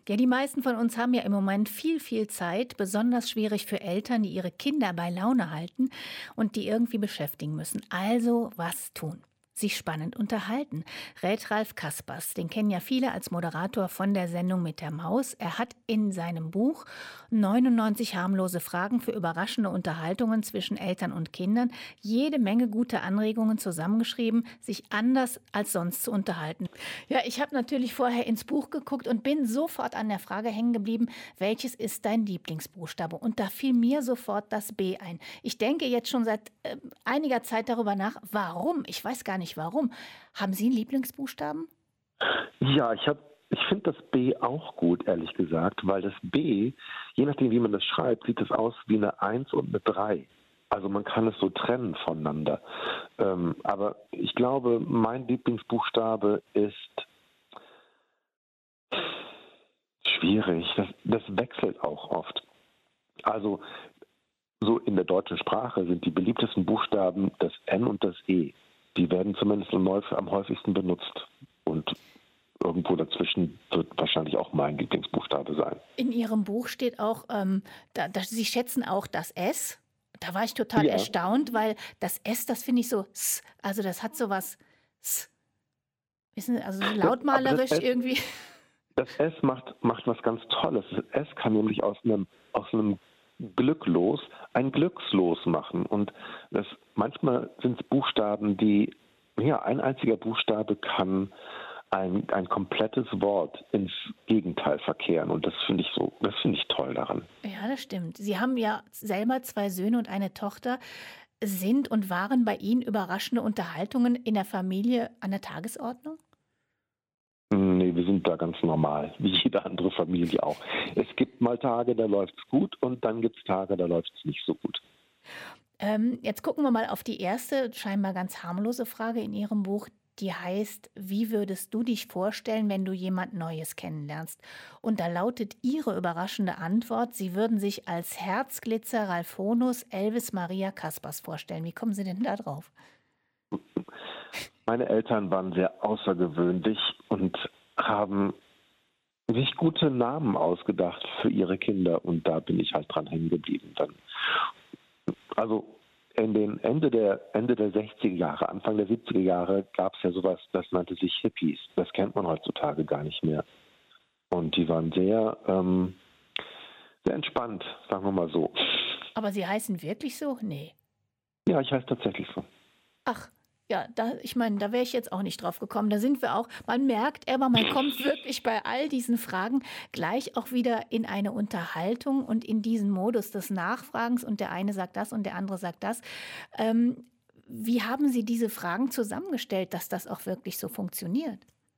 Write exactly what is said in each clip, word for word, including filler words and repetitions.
Ja, die meisten von uns haben ja im Moment viel, viel Zeit, besonders schwierig für Eltern, die ihre Kinder bei Laune halten und die irgendwie beschäftigen müssen. Also was tun? Sich spannend unterhalten. Rät Ralf Kaspers, den kennen ja viele als Moderator von der Sendung mit der Maus. Er hat in seinem Buch neunundneunzig harmlose Fragen für überraschende Unterhaltungen zwischen Eltern und Kindern jede Menge gute Anregungen zusammengeschrieben, sich anders als sonst zu unterhalten. Ja, ich habe natürlich vorher ins Buch geguckt und bin sofort an der Frage hängen geblieben, welches ist dein Lieblingsbuchstabe? Und da fiel mir sofort das B ein. Ich denke jetzt schon seit äh, einiger Zeit darüber nach, warum? Ich weiß gar nicht warum. Haben Sie einen Lieblingsbuchstaben? Ja, ich habe, ich finde das B auch gut, ehrlich gesagt, weil das B, je nachdem, wie man das schreibt, sieht es aus wie eine Eins und eine Drei. Also man kann es so trennen voneinander. Ähm, aber ich glaube, mein Lieblingsbuchstabe ist schwierig. Das, das wechselt auch oft. Also so in der deutschen Sprache sind die beliebtesten Buchstaben das N und das E. Die werden zumindest am häufigsten benutzt. Und irgendwo dazwischen wird wahrscheinlich auch mein Lieblingsbuchstabe sein. In Ihrem Buch steht auch, ähm, da, da, Sie schätzen auch das S. Da war ich total Ja, erstaunt, weil das S, das finde ich so, s, also das hat so was, s, wissen Sie, also so das, aber das lautmalerisch S, irgendwie. das S macht, macht was ganz Tolles. Das S kann nämlich aus einem, aus einem Glücklos ein Glückslos machen. Und das, manchmal sind es Buchstaben, die, ja, ein einziger Buchstabe kann ein, ein komplettes Wort ins Gegenteil verkehren. Und das finde ich so, das finde ich toll daran. Ja, das stimmt. Sie haben ja selber zwei Söhne und eine Tochter. Sind und waren bei Ihnen überraschende Unterhaltungen in der Familie an der Tagesordnung? Nee, wir sind da ganz normal, wie jede andere Familie auch. Es gibt mal Tage, da läuft es gut und dann gibt es Tage, da läuft es nicht so gut. Ähm, jetzt gucken wir mal auf die erste, scheinbar ganz harmlose Frage in Ihrem Buch. Die heißt, wie würdest du dich vorstellen, wenn du jemand Neues kennenlernst? Und da lautet Ihre überraschende Antwort, Sie würden sich als Herzglitzer Ralfonus Elvis Maria Kaspers vorstellen. Wie kommen Sie denn da drauf? Meine Eltern waren sehr außergewöhnlich und haben sich gute Namen ausgedacht für ihre Kinder und da bin ich halt dran hängen geblieben dann. Also in den Ende der Ende der sechziger Jahre, Anfang der siebziger Jahre gab es ja sowas, das nannte sich Hippies. Das kennt man heutzutage gar nicht mehr. Und die waren sehr, ähm, sehr entspannt, sagen wir mal so. Aber Sie heißen wirklich so? Nee. Ja, ich heiße tatsächlich so. Ach, ja, da, ich meine, da wäre ich jetzt auch nicht drauf gekommen. Da sind wir auch, man merkt aber, man kommt wirklich bei all diesen Fragen gleich auch wieder in eine Unterhaltung und in diesen Modus des Nachfragens und der eine sagt das und der andere sagt das. Ähm, wie haben Sie diese Fragen zusammengestellt, dass das auch wirklich so funktioniert?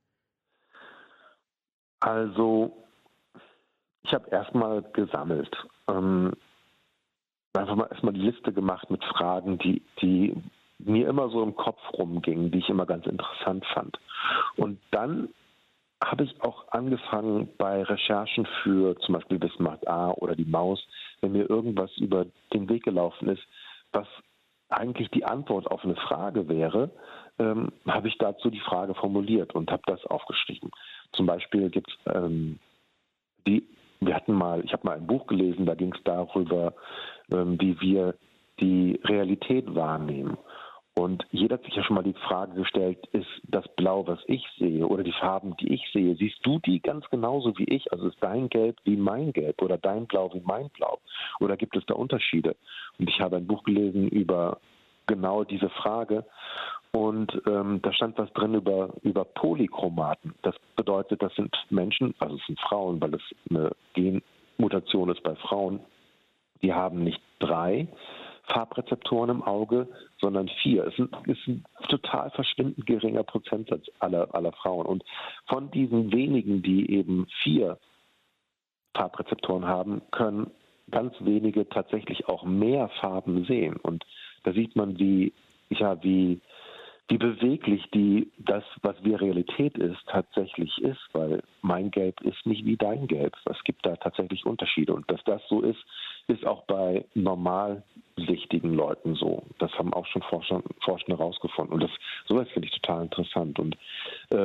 Also ich habe erstmal gesammelt. Ähm, einfach mal erstmal die Liste gemacht mit Fragen, die, die mir immer so im Kopf rumgingen, die ich immer ganz interessant fand. Und dann habe ich auch angefangen bei Recherchen für zum Beispiel Wismar A oder die Maus, wenn mir irgendwas über den Weg gelaufen ist, was eigentlich die Antwort auf eine Frage wäre, ähm, habe ich dazu die Frage formuliert und habe das aufgeschrieben. Zum Beispiel gibt es ähm, die, wir hatten mal, ich habe mal ein Buch gelesen, da ging es darüber, ähm, wie wir die Realität wahrnehmen. Und jeder hat sich ja schon mal die Frage gestellt, ist das Blau, was ich sehe, oder die Farben, die ich sehe, siehst du die ganz genauso wie ich? Also ist dein Gelb wie mein Gelb oder dein Blau wie mein Blau? Oder gibt es da Unterschiede? Und ich habe ein Buch gelesen über genau diese Frage. Und ähm, da stand was drin über, über Polychromaten. Das bedeutet, das sind Menschen, also es sind Frauen, weil es eine Genmutation ist bei Frauen, die haben nicht drei Farbrezeptoren im Auge, sondern vier. Es ist ein, ist ein total verschwindend geringer Prozentsatz aller, aller Frauen. Und von diesen wenigen, die eben vier Farbrezeptoren haben, können ganz wenige tatsächlich auch mehr Farben sehen. Und da sieht man, wie, ja, wie, wie beweglich die, das, was wir Realität ist, tatsächlich ist, weil mein Gelb ist nicht wie dein Gelb. Es gibt da tatsächlich Unterschiede. Und dass das so ist, ist auch bei normalsichtigen Leuten so. Das haben auch schon Forscher, Forschende herausgefunden. Und das, sowas finde ich total interessant. Und ähm,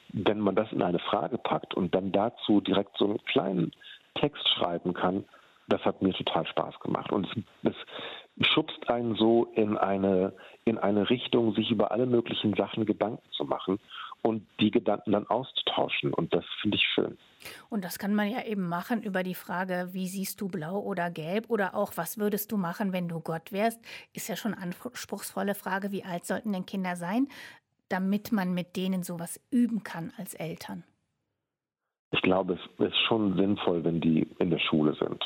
wenn man das in eine Frage packt und dann dazu direkt so einen kleinen Text schreiben kann, das hat mir total Spaß gemacht. Und es, es schubst einen so in eine, in eine Richtung, sich über alle möglichen Sachen Gedanken zu machen und die Gedanken dann auszutauschen. Und das finde ich schön. Und das kann man ja eben machen über die Frage, wie siehst du blau oder gelb? Oder auch, was würdest du machen, wenn du Gott wärst? Ist ja schon eine anspruchsvolle Frage, wie alt sollten denn Kinder sein, damit man mit denen sowas üben kann als Eltern? Ich glaube, es ist schon sinnvoll, wenn die in der Schule sind.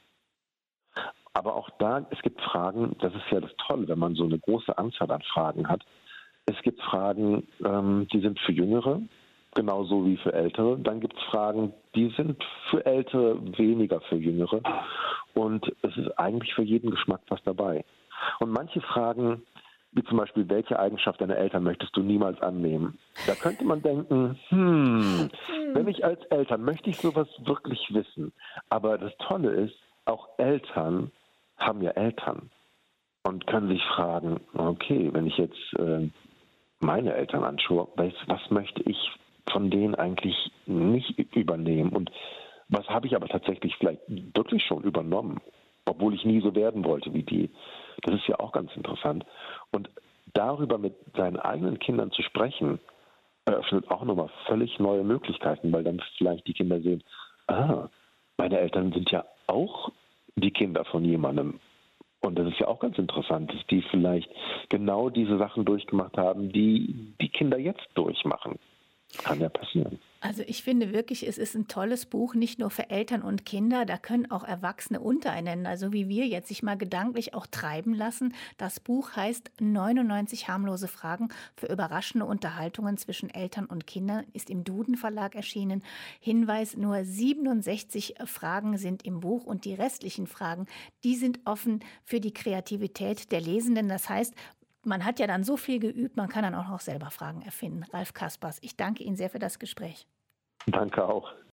Aber auch da, es gibt Fragen, das ist ja das Tolle, wenn man so eine große Anzahl an Fragen hat. Es gibt Fragen, ähm, die sind für Jüngere, genauso wie für Ältere. Dann gibt es Fragen, die sind für Ältere, weniger für Jüngere. Und es ist eigentlich für jeden Geschmack was dabei. Und manche Fragen, wie zum Beispiel, welche Eigenschaft deiner Eltern möchtest du niemals annehmen? Da könnte man denken, hm, wenn ich als Eltern, möchte ich sowas wirklich wissen. Aber das Tolle ist, auch Eltern haben ja Eltern und können sich fragen, okay, wenn ich jetzt äh, meine Eltern anschaue, was, was möchte ich von denen eigentlich nicht übernehmen und was habe ich aber tatsächlich vielleicht wirklich schon übernommen, obwohl ich nie so werden wollte wie die. Das ist ja auch ganz interessant. Und darüber mit seinen eigenen Kindern zu sprechen, eröffnet auch nochmal völlig neue Möglichkeiten, weil dann vielleicht die Kinder sehen, ah, meine Eltern sind ja auch die Kinder von jemandem. Und das ist ja auch ganz interessant, dass die vielleicht genau diese Sachen durchgemacht haben, die die Kinder jetzt durchmachen. Kann ja passieren. Also ich finde wirklich, es ist ein tolles Buch, nicht nur für Eltern und Kinder, da können auch Erwachsene untereinander, so wie wir jetzt, sich mal gedanklich auch treiben lassen. Das Buch heißt neunundneunzig harmlose Fragen für überraschende Unterhaltungen zwischen Eltern und Kindern, ist im Duden Verlag erschienen. Hinweis, nur siebenundsechzig Fragen sind im Buch und die restlichen Fragen, die sind offen für die Kreativität der Lesenden. Das heißt, man hat ja dann so viel geübt, man kann dann auch noch selber Fragen erfinden. Ralf Kaspers, ich danke Ihnen sehr für das Gespräch. Danke auch.